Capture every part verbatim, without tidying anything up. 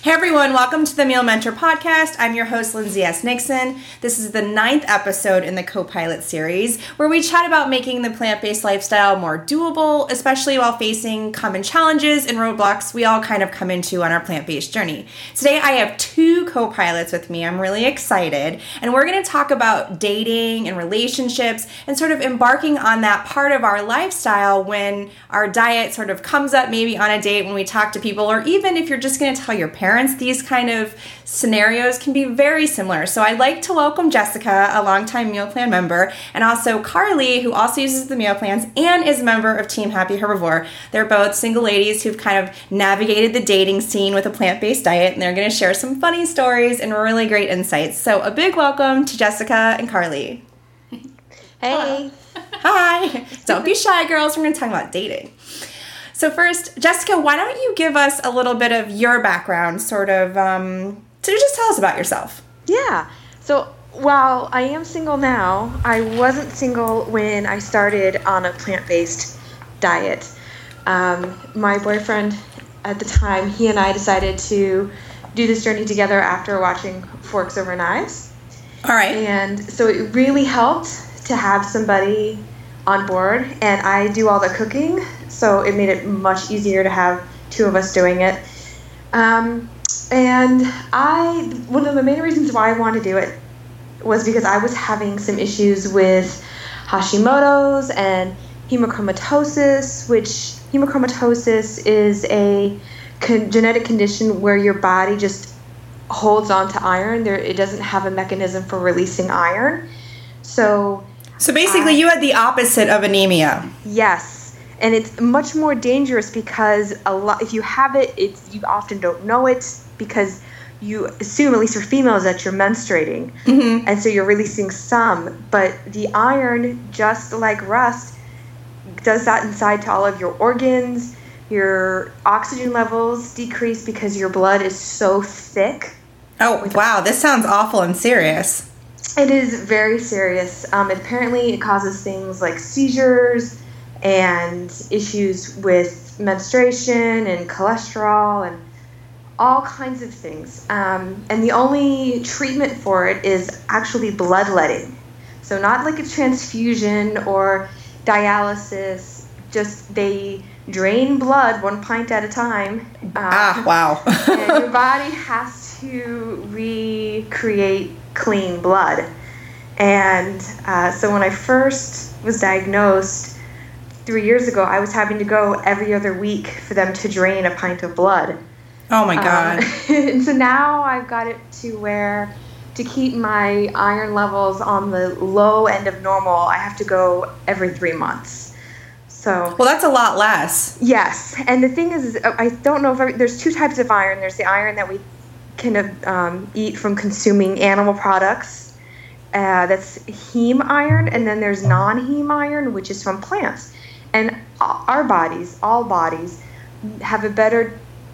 Hey everyone, welcome to the Meal Mentor Podcast. I'm your host, Lindsay S. Nixon. This is the ninth episode in the Co-Pilot series, where we chat about making the plant-based lifestyle more doable, especially while facing common challenges and roadblocks we all kind of come into on our plant-based journey. Today I have two co-pilots with me. I'm really excited, and we're going to talk about dating and relationships and sort of embarking on that part of our lifestyle when our diet sort of comes up maybe on a date when we talk to people, or even if you're just going to tell your parents. These kind of scenarios can be very similar. So I'd like to welcome Jessica, a longtime meal plan member, and also Carly, who also uses the meal plans and is a member of Team Happy Herbivore. They're both single ladies who've kind of navigated the dating scene with a plant-based diet, and they're going to share some funny stories and really great insights. So a big welcome to Jessica and Carly. Hey. Hi. Don't be shy, girls. We're going to talk about dating. So first, Jessica, why don't you give us a little bit of your background, sort of, um, so just tell us about yourself. Yeah. So while I am single now, I wasn't single when I started on a plant-based diet. Um, my boyfriend at the time, he and I decided to do this journey together after watching Forks Over Knives. All right. And so it really helped to have somebody on board, and I do all the cooking, so it made it much easier to have two of us doing it. Um, and I, one of the main reasons why I wanted to do it was because I was having some issues with Hashimoto's and hemochromatosis, which hemochromatosis is a con- genetic condition where your body just holds on to iron. There, it doesn't have a mechanism for releasing iron. So So basically, uh, you had the opposite of anemia. Yes, and it's much more dangerous because a lot. If you have it, it's you often don't know it because you assume, at least for females, that you're menstruating, mm-hmm. and so you're releasing some. But the iron, just like rust, does that inside to all of your organs. Your oxygen levels decrease because your blood is so thick. Oh wow, this sounds awful and serious. It is very serious. Um, apparently, it causes things like seizures and issues with menstruation and cholesterol and all kinds of things. Um, and the only treatment for it is actually bloodletting. So not like a transfusion or dialysis. Just they drain blood one pint at a time. Um, ah, wow. And your body has to recreate clean blood. And uh, so when I first was diagnosed three years ago, I was having to go every other week for them to drain a pint of blood. Oh my God. Um, and so now I've got it to where to keep my iron levels on the low end of normal, I have to go every three months. So well, that's a lot less. Yes. And the thing is, is I don't know if I, there's two types of iron. There's the iron that we can um, eat from consuming animal products. Uh, that's heme iron, and then there's non-heme iron, which is from plants. And our bodies, all bodies, have a better,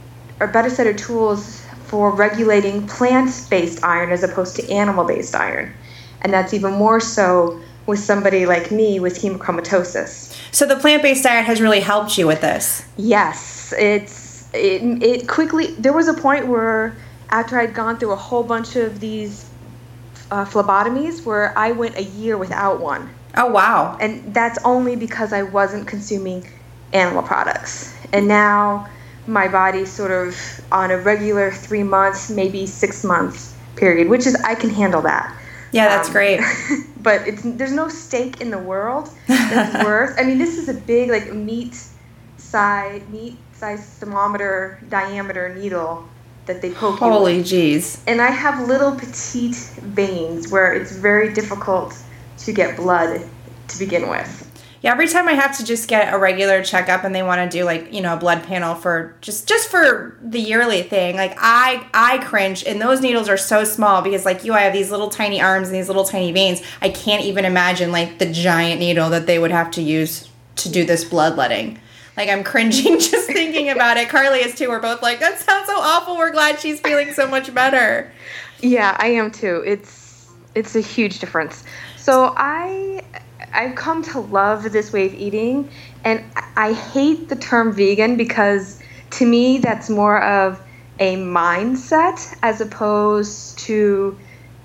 a better set of tools for regulating plant-based iron as opposed to animal-based iron, and that's even more so with somebody like me with hemochromatosis. So the plant-based diet has really helped you with this. Yes, it's it. It quickly. There was a point where, after I'd gone through a whole bunch of these uh, phlebotomies, where I went a year without one. Oh, wow. And that's only because I wasn't consuming animal products. And now my body's sort of on a regular three months, maybe six months period, which is, I can handle that. Yeah, that's um, great. But it's there's no steak in the world that's worth, I mean, this is a big, like, meat size, meat size thermometer diameter needle that they poke you with. Holy jeez. And I have little petite veins where it's very difficult to get blood to begin with. Yeah, every time I have to just get a regular checkup and they want to do, like, you know, a blood panel for just just for the yearly thing, like, I I cringe, and those needles are so small because, like you, I have these little tiny arms and these little tiny veins. I can't even imagine, like, the giant needle that they would have to use to do this bloodletting. Like, I'm cringing just thinking about it. Carly is too. We're both like, that sounds so awful. We're glad she's feeling so much better. Yeah, I am too. It's it's a huge difference. So I I've come to love this way of eating, and I hate the term vegan because to me that's more of a mindset as opposed to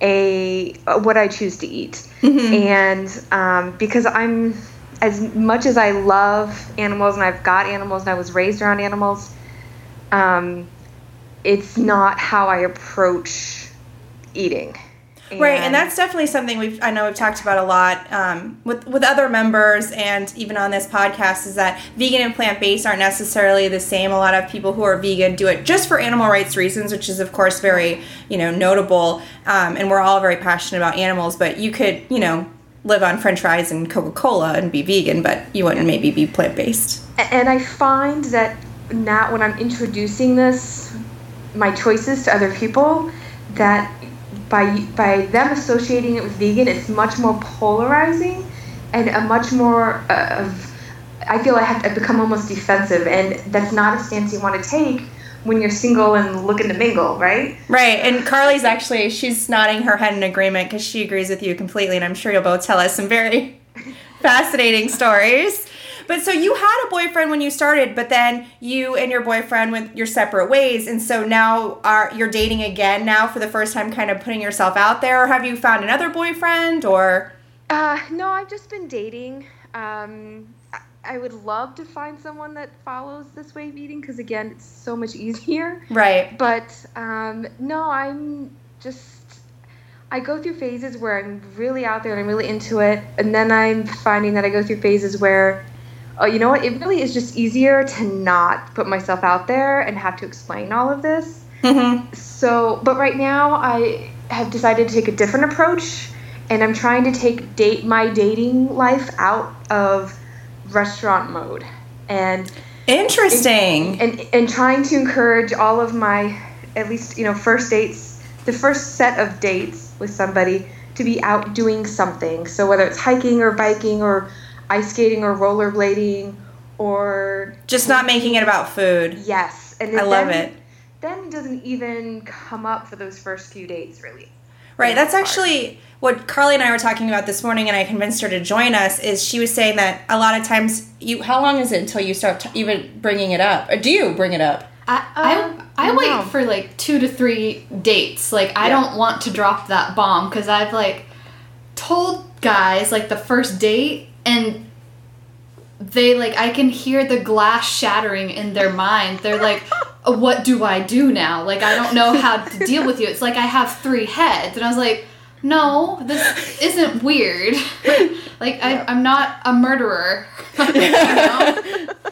a what I choose to eat. Mm-hmm. And um, because I'm, as much as I love animals and I've got animals and I was raised around animals, um, it's not how I approach eating. And right, and that's definitely something we've I know we've talked about a lot um, with with other members and even on this podcast, is that vegan and plant-based aren't necessarily the same. A lot of people who are vegan do it just for animal rights reasons, which is of course very, you know, notable, um, and we're all very passionate about animals, but you could, you know, live on French fries and Coca-Cola and be vegan, but you wouldn't maybe be plant-based. And I find that now when I'm introducing this, my choices to other people, that By by them associating it with vegan, it's much more polarizing and a much more uh, of, I feel I have to become almost defensive, and that's not a stance you want to take when you're single and looking to mingle, right? Right, and Carly's actually, she's nodding her head in agreement because she agrees with you completely, and I'm sure you'll both tell us some very fascinating stories. But so you had a boyfriend when you started, but then you and your boyfriend went your separate ways, and so now are you're dating again now for the first time, kind of putting yourself out there, or have you found another boyfriend, or? Uh, no, I've just been dating. Um, I, I would love to find someone that follows this way of eating because, again, it's so much easier. Right. But um, no, I'm just, I go through phases where I'm really out there and I'm really into it, and then I'm finding that I go through phases where, oh, you know what? It really is just easier to not put myself out there and have to explain all of this. Mm-hmm. So, but right now I have decided to take a different approach, and I'm trying to take date my dating life out of restaurant mode. And interesting. And, and and trying to encourage all of my, at least, you know, first dates, the first set of dates with somebody to be out doing something. So whether it's hiking or biking or ice skating or rollerblading or just not making it about food. Yes. And I love it. Then it doesn't even come up for those first few dates, really. Right. That's actually what Carly and I were talking about this morning, and I convinced her to join us, is she was saying that a lot of times, you, how long is it until you start t- even bringing it up? Or do you bring it up? I I, I wait know. for like two to three dates. Like, I yeah. don't want to drop that bomb because I've like told guys like the first date, and they like, I can hear the glass shattering in their mind. They're like, what do I do now? Like, I don't know how to deal with you. It's like I have three heads. And I was like, no, this isn't weird. Like, yeah. I, I'm not a murderer. You know?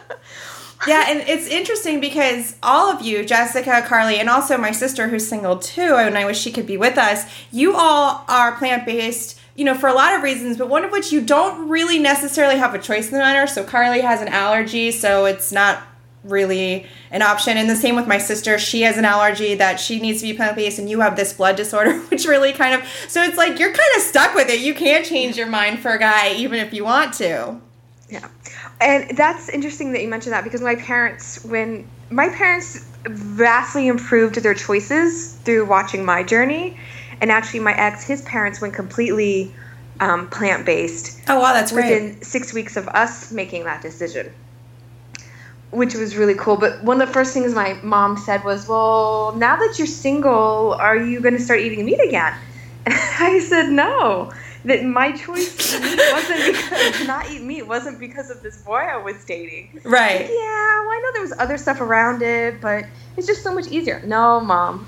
Yeah, and it's interesting because all of you, Jessica, Carly, and also my sister who's single too, and I wish she could be with us, you all are plant-based, you know, for a lot of reasons, but one of which you don't really necessarily have a choice in the matter. So Carly has an allergy, so it's not really an option. And the same with my sister. She has an allergy that she needs to be plant-based, and you have this blood disorder, which really kind of, so it's like you're kind of stuck with it. You can't change your mind for a guy even if you want to. Yeah. And that's interesting that you mentioned that, because my parents, when my parents vastly improved their choices through watching my journey, and actually my ex, his parents went completely um, plant-based. Oh, wow, that's great. Within six weeks of us making that decision, which was really cool. But one of the first things my mom said was, well, now that you're single, are you going to start eating meat again? And I said, no. That my choice to meat wasn't because to not eat meat wasn't because of this boy I was dating. Right. Like, yeah, well, I know there was other stuff around it, but it's just so much easier. No, Mom.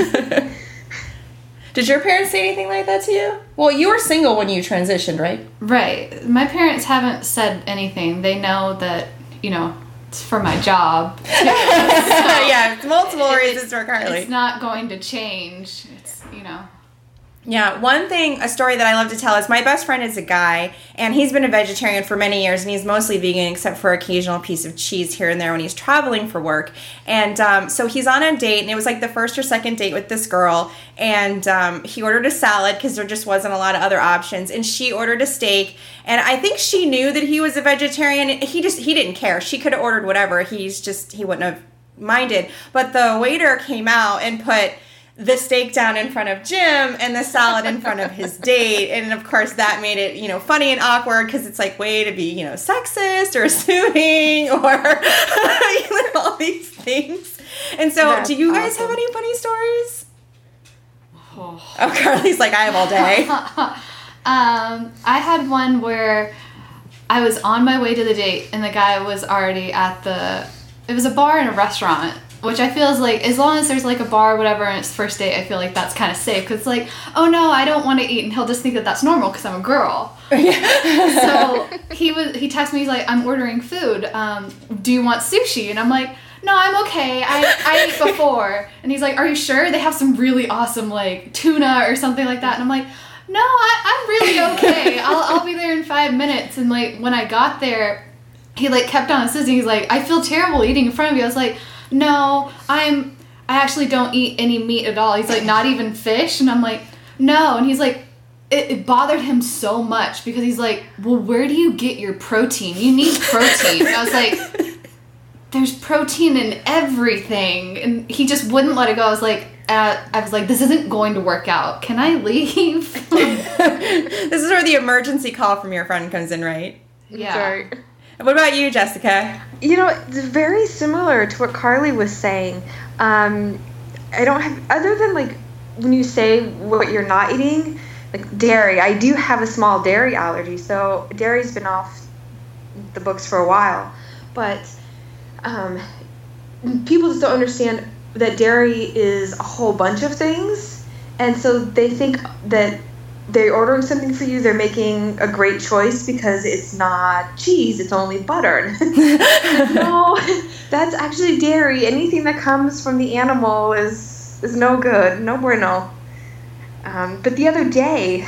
Did your parents say anything like that to you? Well, you were single when you transitioned, right? Right. My parents haven't said anything. They know that, you know, it's for my job. Too, so yeah, it's multiple it, reasons for Carly. It's not going to change. It's, you know. Yeah, one thing, a story that I love to tell is my best friend is a guy, and he's been a vegetarian for many years, and he's mostly vegan except for occasional piece of cheese here and there when he's traveling for work. And um, so he's on a date, and it was like the first or second date with this girl, and um, he ordered a salad because there just wasn't a lot of other options, and she ordered a steak, and I think she knew that he was a vegetarian. He just, he didn't care. She could have ordered whatever. He's just, he wouldn't have minded. But the waiter came out and put the steak down in front of Jim and the salad in front of his date. And of course that made it, you know, funny and awkward because it's like way to be, you know, sexist or assuming or you know, all these things. And so, That's do you guys awesome. have any funny stories? Oh. Oh, Carly's like, I have all day. um, I had one where I was on my way to the date, and the guy was already at the. It was a bar and a restaurant, which I feel is like, as long as there's like a bar or whatever and it's first date, I feel like that's kind of safe. Because it's like, oh no, I don't want to eat, and he'll just think that that's normal because I'm a girl. So he was. He texted me. He's like, I'm ordering food. Um, do you want sushi? And I'm like, no, I'm okay. I I ate before. And he's like, are you sure? They have some really awesome like tuna or something like that. And I'm like, no, I, I'm really okay. I'll I'll be there in five minutes. And like when I got there, he like kept on insisting. He's like, I feel terrible eating in front of you. I was like, no, I'm. I actually don't eat any meat at all. He's like, not even fish. And I'm like, no. And he's like, it, it bothered him so much because he's like, well, where do you get your protein? You need protein. And I was like, there's protein in everything. And he just wouldn't let it go. I was like, uh, I was like, this isn't going to work out. Can I leave? This is where the emergency call from your friend comes in, right? Yeah. Sorry. What about you, Jessica? You know, it's very similar to what Carly was saying. Um, I don't have, other than like when you say what you're not eating, like dairy, I do have a small dairy allergy, so dairy's been off the books for a while. But um, people just don't understand that dairy is a whole bunch of things, and so they think that they're ordering something for you, they're making a great choice because it's not cheese, it's only butter. No, that's actually dairy. Anything that comes from the animal is is no good, no bueno. Um, but the other day,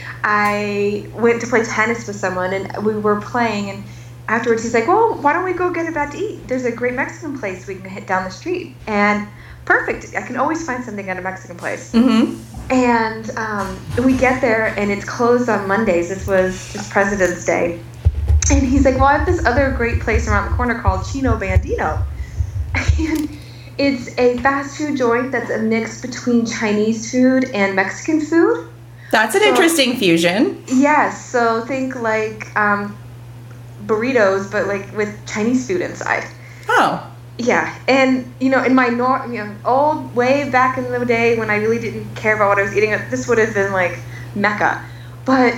I went to play tennis with someone, and we were playing, and afterwards he's like, well, why don't we go get about to eat? There's a great Mexican place we can hit down the street. And perfect, I can always find something at a Mexican place. Mm-hmm. And um, we get there, and it's closed on Mondays. This was just President's Day. And he's like, well, I have this other great place around the corner called Chino Bandito. And it's a fast food joint that's a mix between Chinese food and Mexican food. That's an So- interesting fusion. Yes, so think like um, burritos, but like with Chinese food inside. Oh. Yeah, and you know, in my nor- you know, old way back in the day when I really didn't care about what I was eating, this would have been like Mecca. But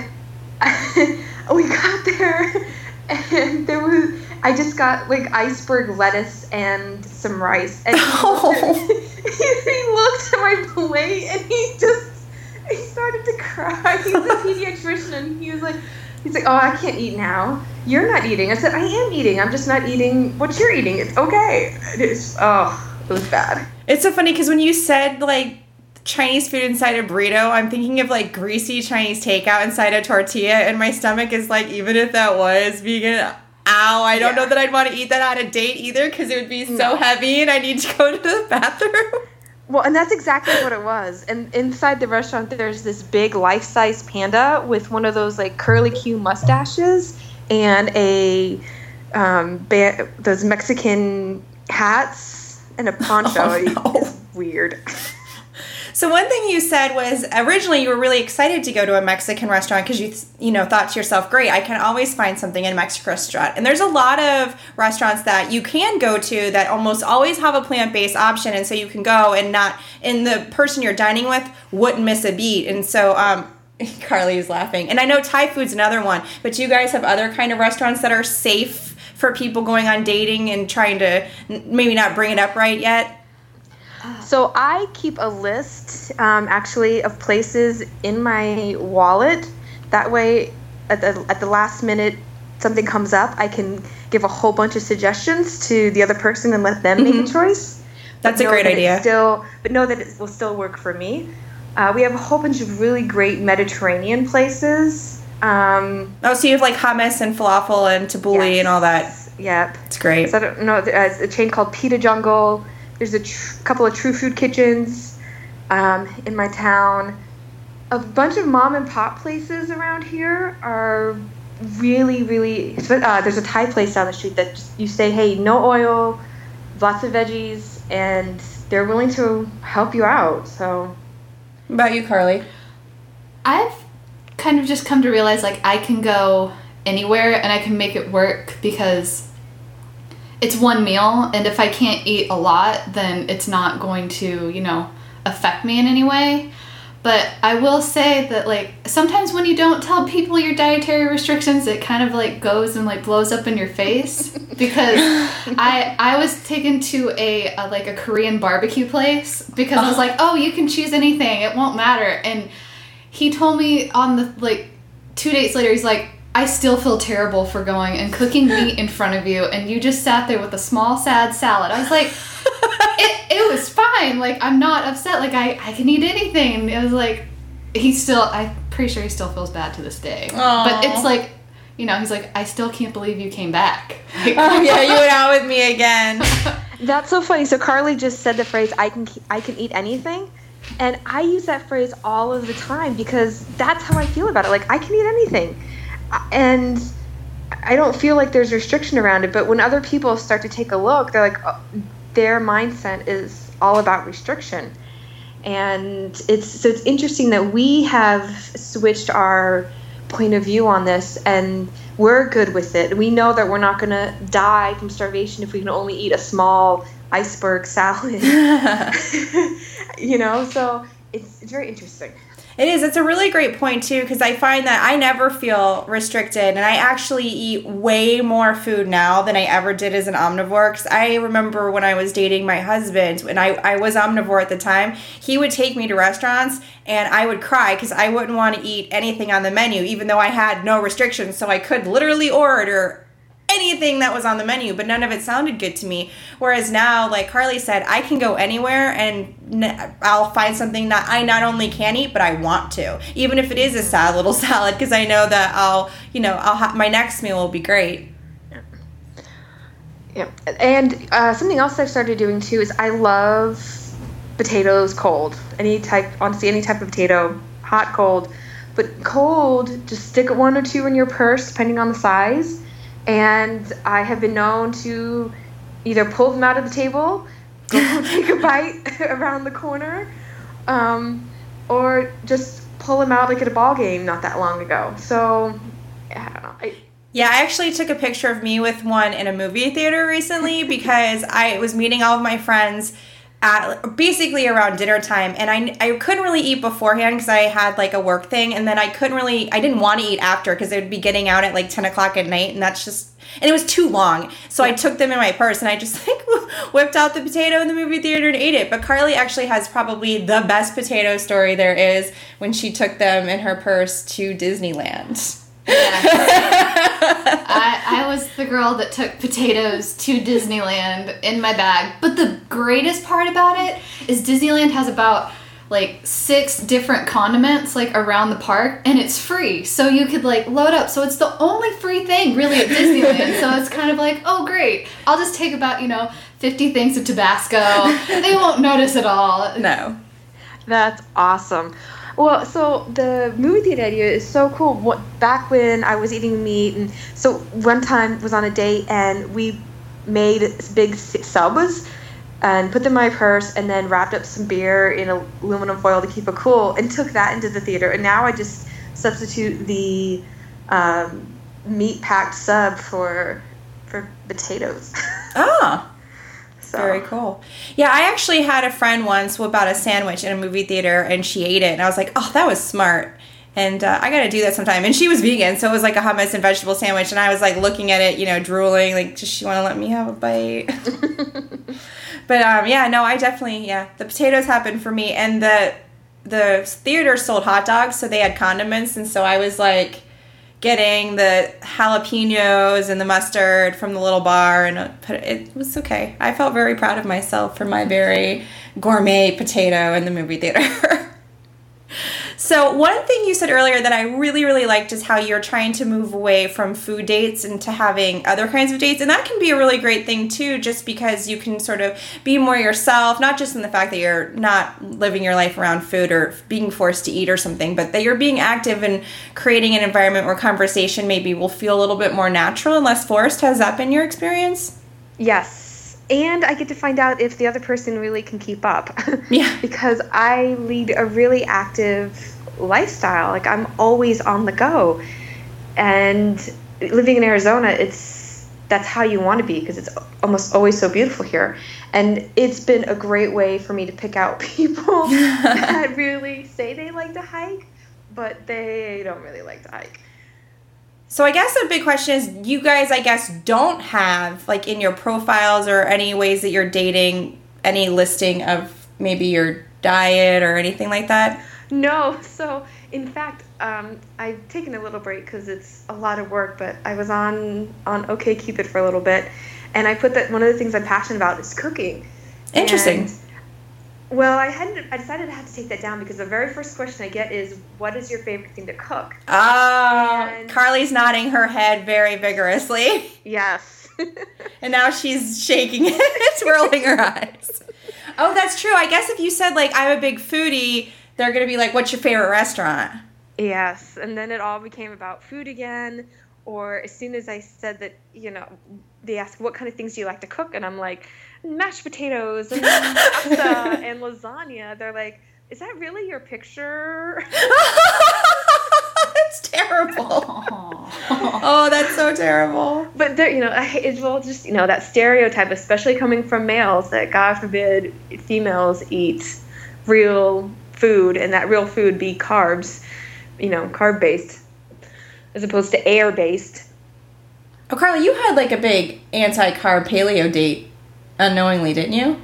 we got there, and there was I just got like iceberg lettuce and some rice, and he, Oh. looked, at, he looked at my plate, and he just he started to cry. He's a pediatrician, and he was like. He's like, oh, I can't eat now. You're not eating. I said, I am eating. I'm just not eating what you're eating. It's okay. It's, oh, it was bad. It's so funny because when you said like Chinese food inside a burrito, I'm thinking of like greasy Chinese takeout inside a tortilla, and my stomach is like, even if that was vegan, ow, I don't Yeah. know that I'd want to eat that on a date either because it would be so No. heavy and I need to go to the bathroom. Well, and that's exactly what it was. And inside the restaurant, there's this big life-size panda with one of those like curly Q mustaches and a um, ba- those Mexican hats and a poncho. Oh, no. It's weird. So one thing you said was originally you were really excited to go to a Mexican restaurant because you, you know, thought to yourself, great, I can always find something in a Mexican restaurant. And there's a lot of restaurants that you can go to that almost always have a plant-based option. And so you can go and not, and the person you're dining with wouldn't miss a beat. And so, um, Carly is laughing. And I know Thai food's another one, but do you guys have other kind of restaurants that are safe for people going on dating and trying to n- maybe not bring it up right yet? So I keep a list, um, actually, of places in my wallet. That way, at the at the last minute, something comes up, I can give a whole bunch of suggestions to the other person and let them make a choice. That's But a know great that it idea. Still, but know that it will still work for me. Uh, we have a whole bunch of really great Mediterranean places. Um, Oh, so you have like hummus and falafel and tabbouleh and all that. Yep. It's great. So I don't know. Uh, it's a chain called Pita Jungle. There's a tr- couple of True Food Kitchens um, in my town. A bunch of mom and pop places around here are really, really. Uh, there's a Thai place down the street that just, you say, hey, no oil, lots of veggies, and they're willing to help you out. So, What about you, Carly? I've kind of just come to realize like I can go anywhere and I can make it work because it's one meal, and if I can't eat a lot, then it's not going to, you know, affect me in any way. But I will say that, like, sometimes when you don't tell people your dietary restrictions, it kind of, like, goes and, like, blows up in your face. Because I I was taken to a, a, like, a Korean barbecue place because I was like, oh, you can choose anything. It won't matter. And he told me on the, like, two dates later, he's like, I still feel terrible for going and cooking meat in front of you, and you just sat there with a small, sad salad. I was like, it, it was fine. Like, I'm not upset. Like, I, I can eat anything. It was like, he still, I'm pretty sure he still feels bad to this day. Aww. But it's like, you know, he's like, I still can't believe you came back. Like, oh, yeah, you went out with me again. That's so funny. So Carly just said the phrase, I can I can eat anything. And I use that phrase all of the time because that's how I feel about it. Like, I can eat anything. And I don't feel like there's restriction around it. But when other people start to take a look, they're like, oh, their mindset is all about restriction. And it's so it's interesting that we have switched our point of view on this, and we're good with it. We know that we're not going to die from starvation if we can only eat a small iceberg salad. You know, so it's, it's very interesting. It is. It's a really great point, too, because I find that I never feel restricted, and I actually eat way more food now than I ever did as an omnivore. Because I remember when I was dating my husband, and I, I was omnivore at the time, he would take me to restaurants, and I would cry because I wouldn't want to eat anything on the menu, even though I had no restrictions. So I could literally order anything that was on the menu, but none of it sounded good to me. Whereas now, like Carly said, I can go anywhere and n- I'll find something that I not only can eat, but I want to, even if it is a sad little salad, because I know that I'll, you know, I'll ha- my next meal will be great. Yeah, and uh, something else I've started doing too is I love potatoes cold. Any type, honestly, any type of potato, hot, cold, but cold. Just stick one or two in your purse, depending on the size. And I have been known to either pull them out of the table, go take a bite around the corner, um, or just pull them out like at a ball game not that long ago. So, I don't know. I, Yeah, I actually took a picture of me with one in a movie theater recently because I was meeting all of my friends at basically around dinner time, and I, I couldn't really eat beforehand because I had like a work thing, and then I couldn't really, I didn't want to eat after because they would be getting out at like ten o'clock at night, and that's just, and it was too long, so I took them in my purse, and I just like whipped out the potato in the movie theater and ate it. But Carly actually has probably the best potato story there is when she took them in her purse to Disneyland. Yeah. I, I was the girl that took potatoes to Disneyland in my bag. But the greatest part about it is Disneyland has about like six different condiments like around the park, and it's free. So you could like load up. So it's the only free thing really at Disneyland. So it's kind of like, oh great, I'll just take about, you know, fifty things of Tabasco. They won't notice at all. No. That's awesome. Well, so the movie theater idea is so cool. What, back when I was eating meat, and so one time was on a date, and we made big subs and put them in my purse, and then wrapped up some beer in aluminum foil to keep it cool, and took that into the theater. And now I just substitute the um, meat-packed sub for for potatoes. Oh. So. Very cool. Yeah, I actually had a friend once whip out a sandwich in a movie theater, and she ate it, and I was like, oh, that was smart. And uh, I got to do that sometime. And she was vegan, so it was like a hummus and vegetable sandwich, and I was like looking at it, you know, drooling, like, does she want to let me have a bite? But um, yeah, no, I definitely, yeah, the potatoes happened for me, and the the theater sold hot dogs, so they had condiments, and so I was like getting the jalapenos and the mustard from the little bar, and it was okay. I felt very proud of myself for my very gourmet potato in the movie theater. So one thing you said earlier that I really, really liked is how you're trying to move away from food dates into having other kinds of dates. And that can be a really great thing, too, just because you can sort of be more yourself, not just in the fact that you're not living your life around food or being forced to eat or something, but that you're being active and creating an environment where conversation maybe will feel a little bit more natural and less forced. Has that been your experience? Yes. And I get to find out if the other person really can keep up. Yeah. Because I lead a really active lifestyle. Like, I'm always on the go. And living in Arizona, it's that's how you want to be because it's almost always so beautiful here. And it's been a great way for me to pick out people that really say they like to hike, but they don't really like to hike. So I guess a big question is, you guys, I guess, don't have, like, in your profiles or any ways that you're dating, any listing of maybe your diet or anything like that? No. So, in fact, um, I've taken a little break because it's a lot of work, but I was on, on OkCupid for a little bit, and I put that one of the things I'm passionate about is cooking. Interesting. And, well, I hadn't. I decided I had to take that down because the very first question I get is, "What is your favorite thing to cook?" Oh, and, Carly's nodding her head very vigorously. Yes. And now she's shaking it, twirling her eyes. Oh, that's true. I guess if you said, like, I'm a big foodie, they're going to be like, what's your favorite restaurant? Yes. And then it all became about food again. Or as soon as I said that, you know, they ask, what kind of things do you like to cook? And I'm like, mashed potatoes and pasta and lasagna. They're like, is that really your picture? That's terrible. Oh, that's so terrible. But there, you know, it's well, just you know that stereotype, especially coming from males, that God forbid females eat real food, and that real food be carbs, you know, carb based, as opposed to air based. Oh, Carly, you had like a big anti-carb paleo date, unknowingly, didn't you?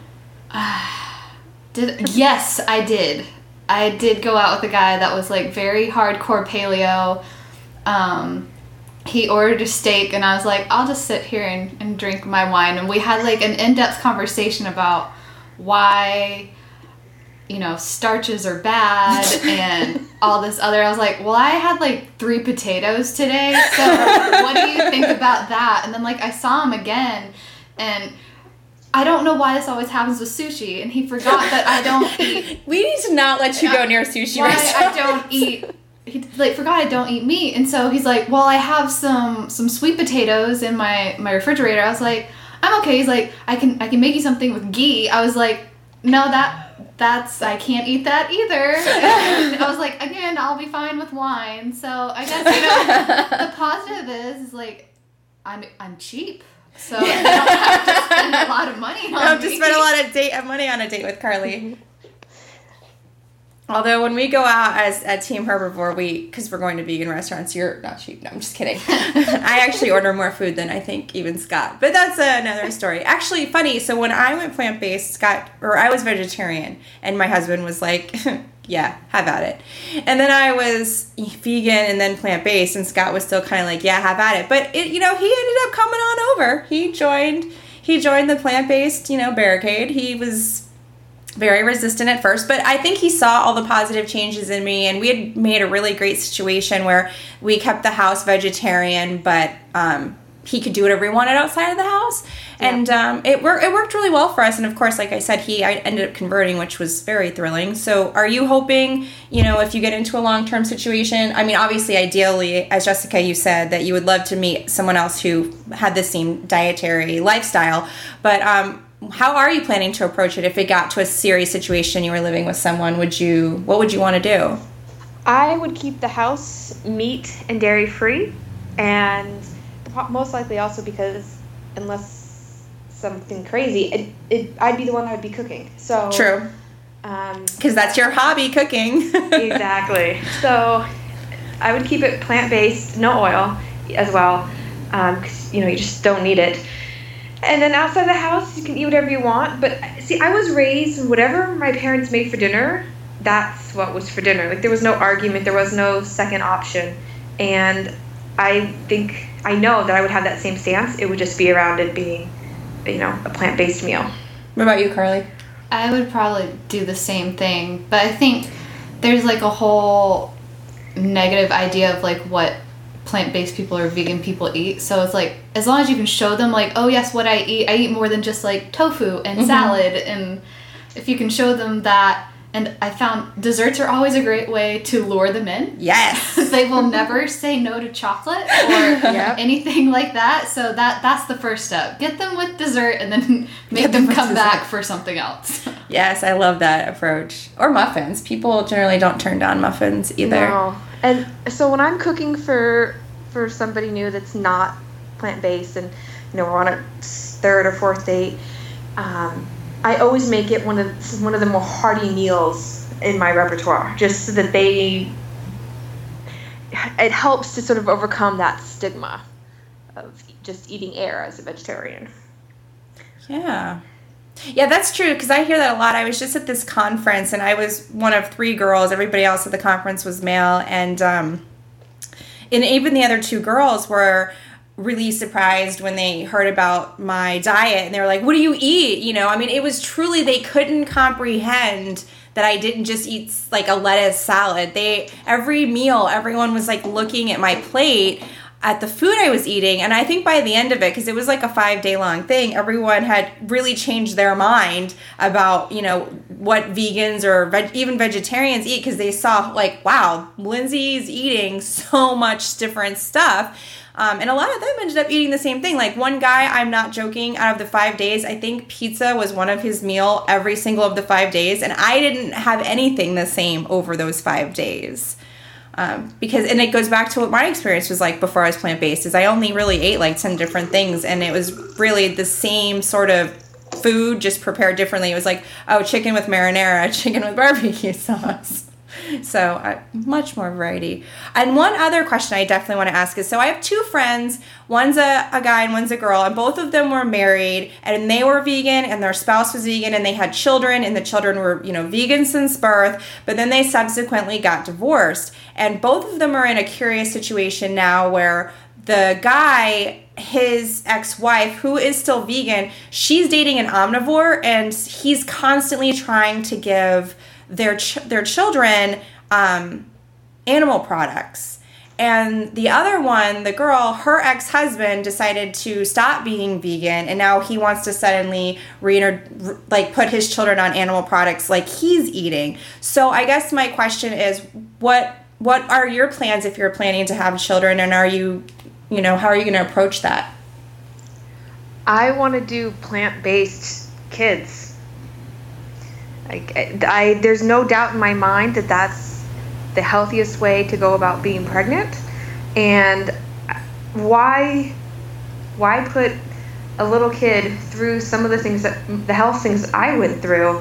Did yes, I did. I did go out with a guy that was like very hardcore paleo. Um, he ordered a steak, and I was like, I'll just sit here and, and drink my wine. And we had like an in-depth conversation about why, you know, starches are bad and all this other. I was like, well, I had like three potatoes today, so what do you think about that? And then like I saw him again, and I don't know why this always happens with sushi, and he forgot that I don't eat. We need to not let you go near a sushi why restaurant. I don't eat. He like forgot I don't eat meat, and so he's like, "Well, I have some some sweet potatoes in my my refrigerator." I was like, "I'm okay." He's like, "I can I can make you something with ghee." I was like, "No, that that's I can't eat that either." And I was like, "Again, I'll be fine with wine." So I guess you know the positive is, is like I'm I'm cheap. So you don't have to spend a lot of money on You have to me. spend a lot of date of money on a date with Carly. Although when we go out as at Team Herbivore, we because we're going to vegan restaurants, you're not cheap. No, I'm just kidding. I actually order more food than I think even Scott, but that's another story. Actually, funny. So when I went plant based, Scott or I was vegetarian, and my husband was like, "Yeah, have at it." And then I was vegan and then plant based, and Scott was still kind of like, "Yeah, have at it." But it, you know, he ended up coming on over. He joined. He joined the plant based, you know, barricade. He was very resistant at first, but I think he saw all the positive changes in me, and we had made a really great situation where we kept the house vegetarian, but um, he could do whatever he wanted outside of the house, yeah. and um, it worked. It worked really well for us. And of course, like I said, he I ended up converting, which was very thrilling. So, are you hoping, you know, if you get into a long term situation? I mean, obviously, ideally, as Jessica, you said that you would love to meet someone else who had the same dietary lifestyle, but um, how are you planning to approach it if it got to a serious situation you were living with someone? Would you, what would you want to do? I would keep the house meat and dairy free, and most likely also because unless something crazy, it, it I'd be the one that would be cooking. So true. Because um, that's your hobby, cooking. Exactly. So I would keep it plant-based, no oil as well, because um, you know you just don't need it. And then outside the house, you can eat whatever you want. But see, I was raised, whatever my parents made for dinner, that's what was for dinner. Like, there was no argument. There was no second option. And I think, I know that I would have that same stance. It would just be around it being, you know, a plant-based meal. What about you, Carly? I would probably do the same thing. But I think there's, like, a whole negative idea of, like, what plant-based people or vegan people eat. So it's like, as long as you can show them like, oh yes, what I eat, I eat more than just like tofu and mm-hmm. salad, and if you can show them that. And I found desserts are always a great way to lure them in. Yes. They will never say no to chocolate or yep. anything like that. So that that's the first step. Get them with dessert, and then make Get them, them come dessert. back for something else. Yes, I love that approach. Or muffins. People generally don't turn down muffins either. No. And so when I'm cooking for for somebody new that's not plant-based, and you know, we're on a third or fourth date, um, I always make it one of one of the more hearty meals in my repertoire, just so that they, it helps to sort of overcome that stigma of just eating air as a vegetarian. Yeah. Yeah, that's true, because I hear that a lot. I was just at this conference, and I was one of three girls. Everybody else at the conference was male, and um, and even the other two girls were really surprised when they heard about my diet, and they were like, what do you eat? You know, I mean, it was truly, they couldn't comprehend that I didn't just eat like a lettuce salad. They, every meal, everyone was like looking at my plate at the food I was eating. And I think by the end of it, because it was like a five day long thing, everyone had really changed their mind about, you know, what vegans or veg- even vegetarians eat, because they saw like, wow, Lindsay's eating so much different stuff. Um, and a lot of them ended up eating the same thing. Like one guy, I'm not joking, out of the five days, I think pizza was one of his meal every single of the five days. And I didn't have anything the same over those five days. Um, because, and it goes back to what my experience was like before I was plant-based, is I only really ate like ten different things. And it was really the same sort of food, just prepared differently. It was like, oh, chicken with marinara, chicken with barbecue sauce. So uh, much more variety. And one other question I definitely want to ask is, so I have two friends, one's a, a guy and one's a girl, and both of them were married, and they were vegan, and their spouse was vegan, and they had children, and the children were, you know, vegan since birth, but then they subsequently got divorced. And both of them are in a curious situation now where the guy, his ex-wife, who is still vegan, she's dating an omnivore, and he's constantly trying to give their ch- their children um, animal products. And the other one, the girl, her ex-husband decided to stop being vegan, and now he wants to suddenly re- like put his children on animal products like he's eating. So I guess my question is, what what are your plans if you're planning to have children, and are you, you know, how are you going to approach that? I want to do plant-based kids. Like, I, there's no doubt in my mind that that's the healthiest way to go about being pregnant. And why, why put a little kid through some of the things that, the health things I went through,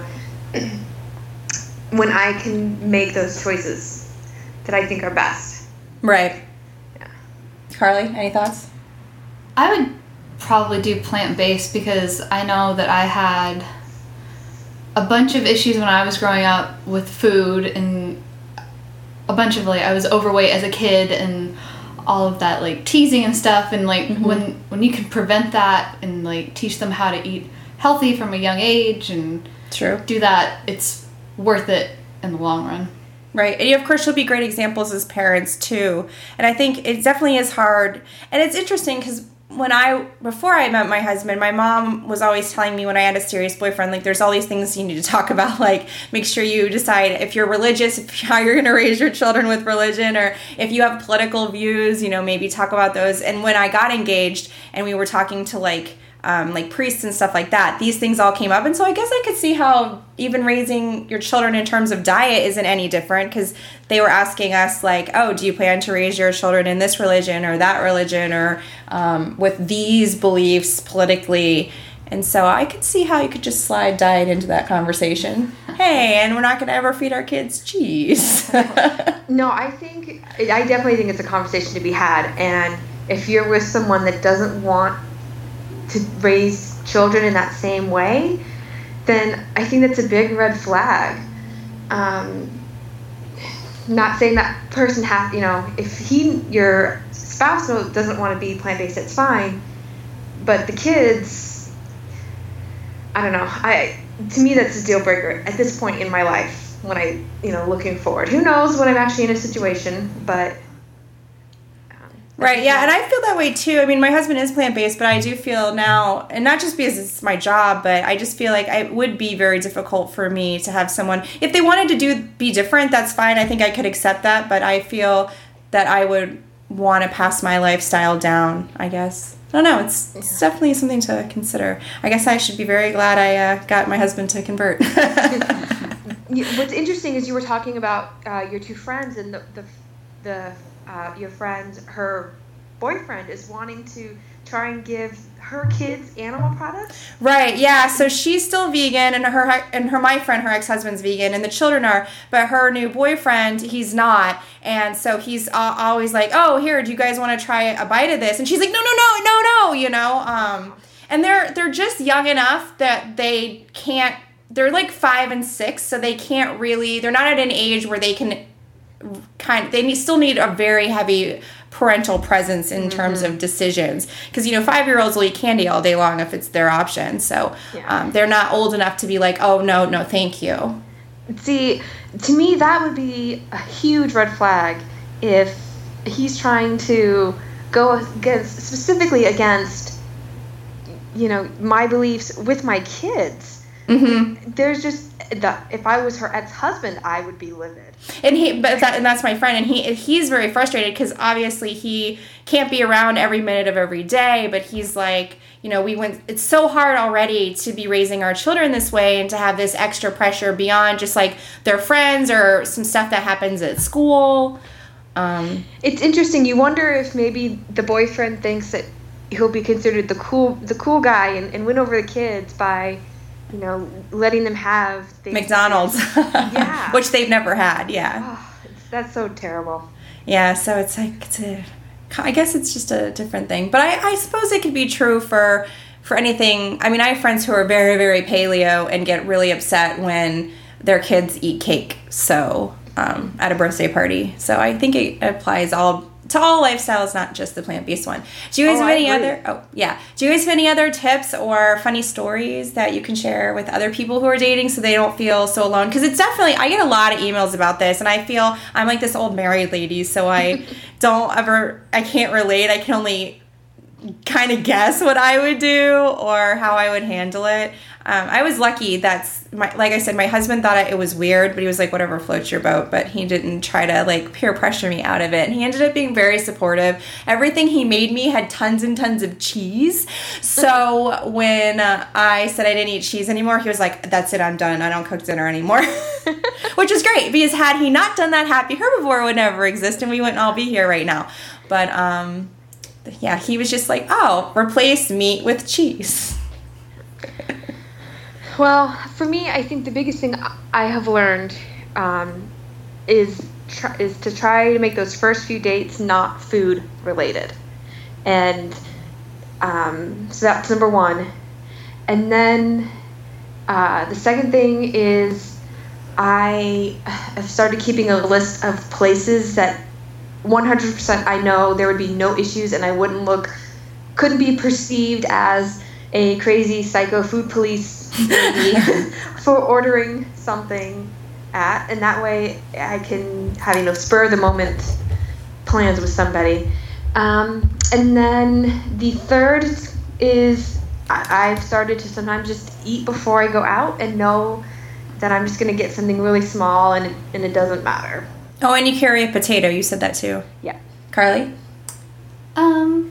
when I can make those choices that I think are best? Right. Yeah. Carly, any thoughts? I would probably do plant-based, because I know that I had a bunch of issues when I was growing up with food, and a bunch of like, I was overweight as a kid and all of that like teasing and stuff, and like mm-hmm. when when you can prevent that and like teach them how to eat healthy from a young age and True. do that, it's worth it in the long run. Right. And you, of course, you'll be great examples as parents too. And I think it definitely is hard. And it's interesting because when I, before I met my husband, my mom was always telling me when I had a serious boyfriend, like, there's all these things you need to talk about, like, make sure you decide if you're religious, if, how you're going to raise your children with religion, or if you have political views, you know, maybe talk about those. And when I got engaged and we were talking to, like, Um, like priests and stuff like that, these things all came up. And so I guess I could see how even raising your children in terms of diet isn't any different, because they were asking us like, oh, do you plan to raise your children in this religion or that religion, or um, with these beliefs politically? And so I could see how you could just slide diet into that conversation. Hey, and we're not going to ever feed our kids cheese. No, I think, I definitely think it's a conversation to be had. And if you're with someone that doesn't want to raise children in that same way, then I think that's a big red flag. Um, not saying that person has, you know, if he, your spouse doesn't want to be plant-based, it's fine. But the kids, I don't know. I to me, that's a deal breaker at this point in my life. When I, you know, looking forward, who knows when I'm actually in a situation, but. Right, yeah, and I feel that way too. I mean, my husband is plant-based, but I do feel now, and not just because it's my job, but I just feel like it would be very difficult for me to have someone, if they wanted to do be different, that's fine. I think I could accept that, but I feel that I would want to pass my lifestyle down, I guess. I don't know, it's, it's definitely something to consider. I guess I should be very glad I uh, got my husband to convert. What's interesting is you were talking about uh, your two friends, and the the, the Uh, your friend, her boyfriend is wanting to try and give her kids animal products? Right, yeah. So she's still vegan, and her and her my friend, her ex-husband's vegan, and the children are, but her new boyfriend, he's not. And so he's uh, always like, "Oh, here, do you guys want to try a bite of this?" And she's like, "No, no, no, no, no," you know. Um, and they're they're just young enough that they can't. They're like five and six, so they can't really. They're not at an age where they can kind. They need, still need a very heavy parental presence in mm-hmm. terms of decisions, because you know five-year-olds will eat candy all day long if it's their option, so yeah. um, they're not old enough to be like, oh no no thank you. See, to me that would be a huge red flag if he's trying to go against, specifically against, you know, my beliefs with my kids. Mm-hmm. There's just the, if I was her ex-husband, I would be livid. And he, but that, and that's my friend, and he he's very frustrated because obviously he can't be around every minute of every day. But he's like, you know, we went. It's so hard already to be raising our children this way, and to have this extra pressure beyond just like their friends or some stuff that happens at school. Um, it's interesting. You wonder if maybe the boyfriend thinks that he'll be considered the cool the cool guy and, and win over the kids by, you know, letting them have things. McDonald's. Yeah. Which they've never had, yeah. Oh, it's, that's so terrible. Yeah, so it's like, it's a, I guess it's just a different thing. But I, I suppose it could be true for, for anything. I mean, I have friends who are very, very paleo and get really upset when their kids eat cake, so, um, at a birthday party. So I think it applies all to all lifestyles, not just the plant-based one. Do you guys oh, have any other? Oh, yeah. Do you guys have any other tips or funny stories that you can share with other people who are dating so they don't feel so alone? Because it's definitely, I get a lot of emails about this, and I feel I'm like this old married lady, so I don't ever, I can't relate. I can only kind of guess what I would do or how I would handle it. Um, I was lucky that's, my, like I said, my husband thought it was weird, but he was like, whatever floats your boat, but he didn't try to like peer pressure me out of it. And he ended up being very supportive. Everything he made me had tons and tons of cheese. So when uh, I said I didn't eat cheese anymore, he was like, that's it, I'm done. I don't cook dinner anymore. Which is great, because had he not done that, Happy Herbivore would never exist and we wouldn't all be here right now. But um, yeah, he was just like, oh, replace meat with cheese. Well, for me, I think the biggest thing I have learned um, is try, is to try to make those first few dates not food related, and um, so that's number one. And then uh, the second thing is I have started keeping a list of places that one hundred percent I know there would be no issues, and I wouldn't look, couldn't be perceived as a crazy psycho food police lady for ordering something at, and that way I can have, you know, spur of the moment plans with somebody. Um, and then the third is I- I've started to sometimes just eat before I go out and know that I'm just going to get something really small and it, and it doesn't matter. Oh, and you carry a potato. You said that too. Yeah. Carly? Um...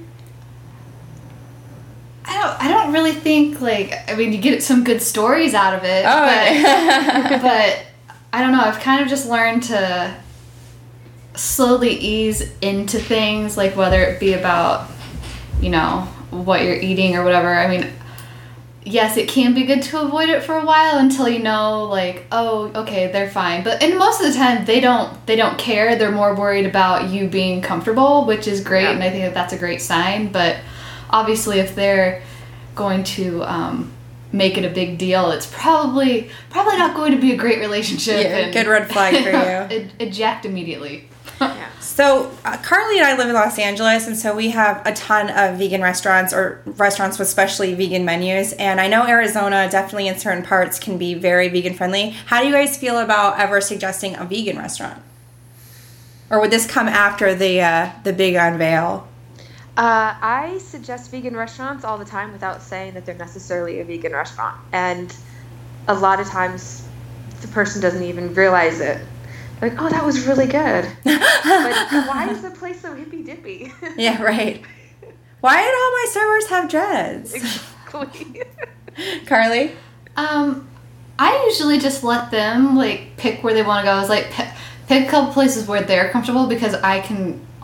I don't. I don't really think like. I mean, you get some good stories out of it, oh, but, but I don't know. I've kind of just learned to slowly ease into things, like whether it be about, you know, what you're eating or whatever. I mean, yes, it can be good to avoid it for a while until you know, like, oh, okay, they're fine. But and most of the time, they don't. They don't care. They're more worried about you being comfortable, which is great, yeah. And I think that that's a great sign. But obviously, if they're going to um, make it a big deal, it's probably probably not going to be a great relationship. Yeah, and, good red flag for you. Eject immediately. Yeah. So uh, Carly and I live in Los Angeles, and so we have a ton of vegan restaurants, or restaurants with specially vegan menus. And I know Arizona definitely in certain parts can be very vegan friendly. How do you guys feel about ever suggesting a vegan restaurant? Or would this come after the uh, the big unveil? Uh, I suggest vegan restaurants all the time without saying that they're necessarily a vegan restaurant. And a lot of times the person doesn't even realize it. Like, oh, that was really good. But why is the place so hippy-dippy? Yeah, right. Why did all my servers have dreads? Exactly. Carly? Um, I usually just let them, like, pick where they want to go. It's like, pick, pick a couple places where they're comfortable, because I can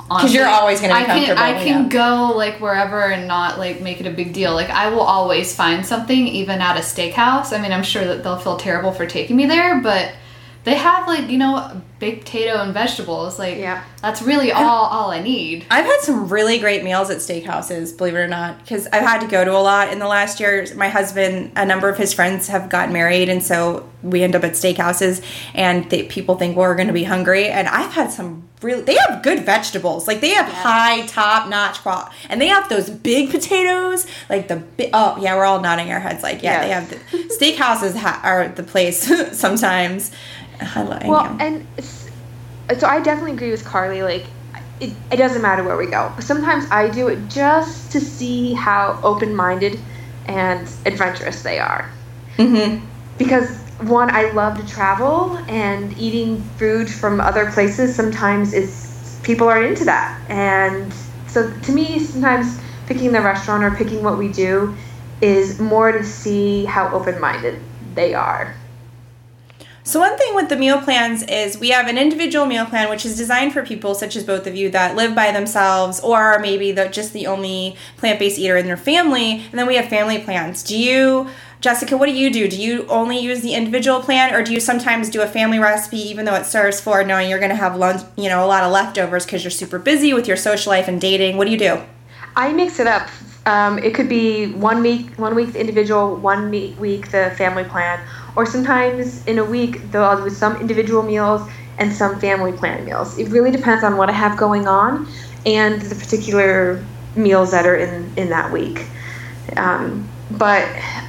Because you're always going to be I can, comfortable. I can yeah. go like wherever and not like make it a big deal. Like I will always find something, even at a steakhouse. I mean, I'm sure that they'll feel terrible for taking me there, but they have like, you know, baked potato and vegetables. Like yeah. that's really all all I need. I've had some really great meals at steakhouses, believe it or not, because I've had to go to a lot in the last year. My husband, a number of his friends have gotten married, and so we end up at steakhouses, and they, people think well, we're going to be hungry. And I've had some really, they have good vegetables. Like they have yes. high, top-notch quality. And they have those big potatoes, like the, bi- oh, yeah, we're all nodding our heads like, yeah, yes. they have, the, steakhouses ha- are the place sometimes. I love, well, yeah. and so I definitely agree with Carly. Like, it, it doesn't matter where we go. Sometimes I do it just to see how open-minded and adventurous they are. Mm-hmm. Because, one, I love to travel, and eating food from other places sometimes is, people are into that. And so to me, sometimes picking the restaurant or picking what we do is more to see how open-minded they are. So one thing with the meal plans is we have an individual meal plan, which is designed for people such as both of you that live by themselves or maybe the, just the only plant-based eater in their family. And then we have family plans. Do you, Jessica, what do you do? Do you only use the individual plan, or do you sometimes do a family recipe even though it serves for knowing you're going to have lunch, you know, a lot of leftovers because you're super busy with your social life and dating? What do you do? I mix it up. Um, it could be one week, one week the individual, one week the family plan, or sometimes in a week though I'll do some individual meals and some family plan meals. It really depends on what I have going on and the particular meals that are in, in that week. Um, but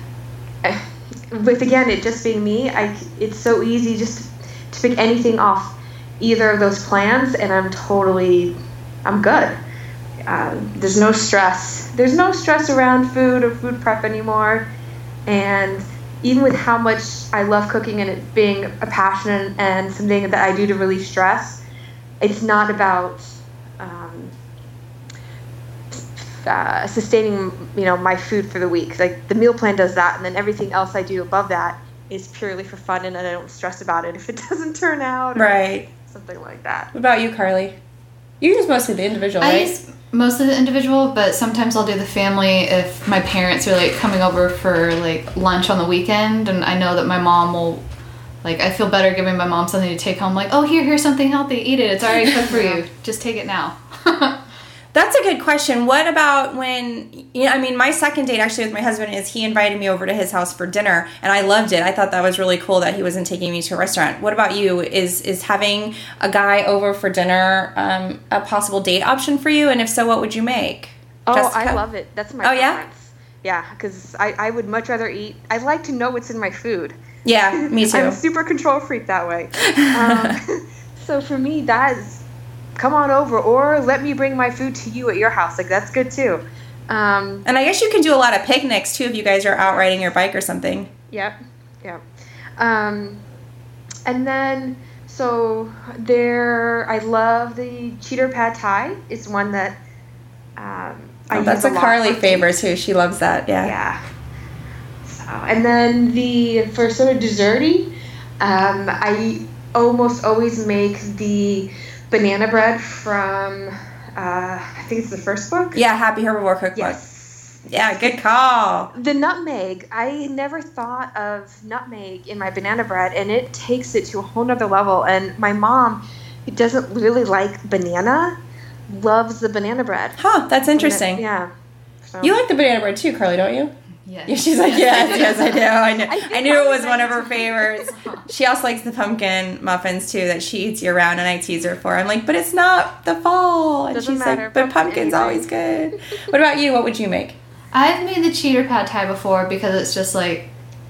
with again it just being me, I it's so easy just to pick anything off either of those plans, and I'm totally I'm good. Um, there's no stress. There's no stress around food or food prep anymore. And even with how much I love cooking and it being a passion and something that I do to relieve stress, it's not about um, uh, sustaining, you know, my food for the week. Like the meal plan does that, and then everything else I do above that is purely for fun, and I don't stress about it if it doesn't turn out. Or right. Something like that. What about you, Carly? You use mostly the individual, I right? use most of the individual, but sometimes I'll do the family if my parents are like coming over for like lunch on the weekend, and I know that my mom will, like, I feel better giving my mom something to take home. Like, oh, here, here's something healthy. Eat it. It's already cooked for you. Just take it now. That's a good question. What about when, you know, I mean, my second date actually with my husband is he invited me over to his house for dinner, and I loved it. I thought that was really cool that he wasn't taking me to a restaurant. What about you? Is is having a guy over for dinner um, a possible date option for you? And if so, what would you make? Oh, Jessica? I love it. That's my oh, preference. Yeah? Yeah, because I, I would much rather eat. I like to know what's in my food. Yeah, me too. I'm a super control freak that way. Um, so for me, that is... come on over, or let me bring my food to you at your house. Like, that's good too. Um, and I guess you can do a lot of picnics too if you guys are out riding your bike or something. Yep, yep. Um, and then, so there, I love the cheater pad thai. It's one that um, I oh, that's use a, a lot Carly for favorite too. She loves that. Yeah. Yeah. So, and then the for sort of desserty, um, I almost always make the banana bread from, uh, I think it's the first book. Yeah, Happy Herbivore Cookbook. Yes. Yeah, good call. The nutmeg. I never thought of nutmeg in my banana bread, and it takes it to a whole nother level. And my mom, who doesn't really like banana, loves the banana bread. Huh, that's interesting. It, yeah. So. You like the banana bread too, Carly, don't you? Yes. Yeah, she's like, yes, yes, I do. I knew, I, I knew it was one of her favorites. She also likes the pumpkin muffins too that she eats year round, and I tease her for. I'm like, but it's not the fall, and Doesn't she's matter. like, but pumpkin's always good. What about you? What would you make? I've made the cheater pad thai before because it's just like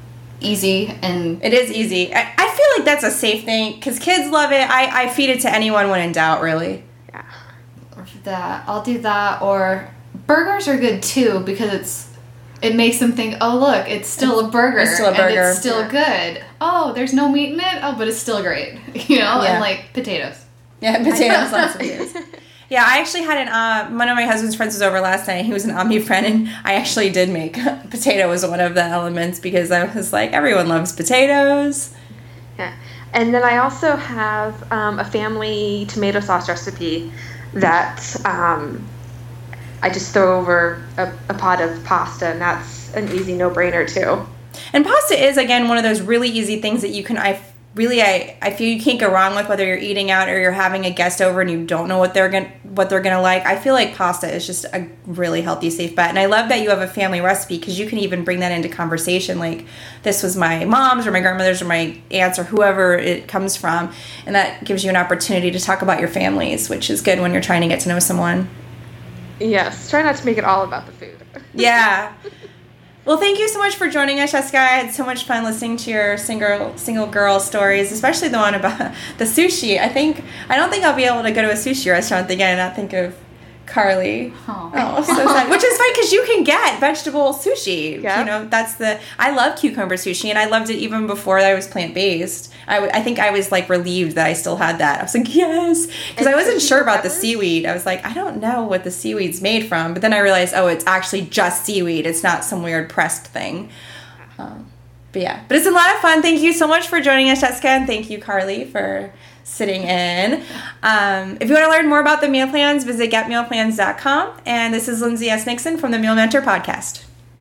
easy and it is easy. I, I feel like that's a safe thing because kids love it. I, I feed it to anyone when in doubt, really. Yeah. Or that I'll do that, or burgers are good too because it's. It makes them think, oh, look, it's still a burger. It's still a burger. And it's still yeah. good. Oh, there's no meat in it? Oh, but it's still great. You know? Yeah. And, like, potatoes. Yeah, potatoes, lots of potatoes. Yeah, I actually had an, uh, one of my husband's friends was over last night. He was an Omni friend, and I actually did make potato was one of the elements because I was like, everyone loves potatoes. Yeah. And then I also have um, a family tomato sauce recipe that um, I just throw over a, a pot of pasta, and that's an easy no-brainer too. And pasta is, again, one of those really easy things that you can, I really, I, I feel you can't go wrong with, whether you're eating out or you're having a guest over and you don't know what they're going what they're going to like. I feel like pasta is just a really healthy, safe bet. And I love that you have a family recipe, because you can even bring that into conversation. Like, this was my mom's or my grandmother's or my aunt's or whoever it comes from. And that gives you an opportunity to talk about your families, which is good when you're trying to get to know someone. Yes. Try not to make it all about the food. Yeah. Well, thank you so much for joining us, Jessica. I had so much fun listening to your single single girl stories, especially the one about the sushi. I think I don't think I'll be able to go to a sushi restaurant again and not think of Carly. Oh, oh so sad. Which is fine, because you can get vegetable sushi. Yeah. You know, that's the. I love cucumber sushi, and I loved it even before I was plant based. I, w- I think I was like relieved that I still had that. I was like, yes, because I wasn't sure about the seaweed. I was like, I don't know what the seaweed's made from, but then I realized, oh, it's actually just seaweed. It's not some weird pressed thing. Um, but yeah, but it's a lot of fun. Thank you so much for joining us, Jessica, and thank you, Carly, for sitting in. Um, if you want to learn more about the meal plans, visit get meal plans dot com. And this is Lindsay S. Nixon from the Meal Mentor Podcast.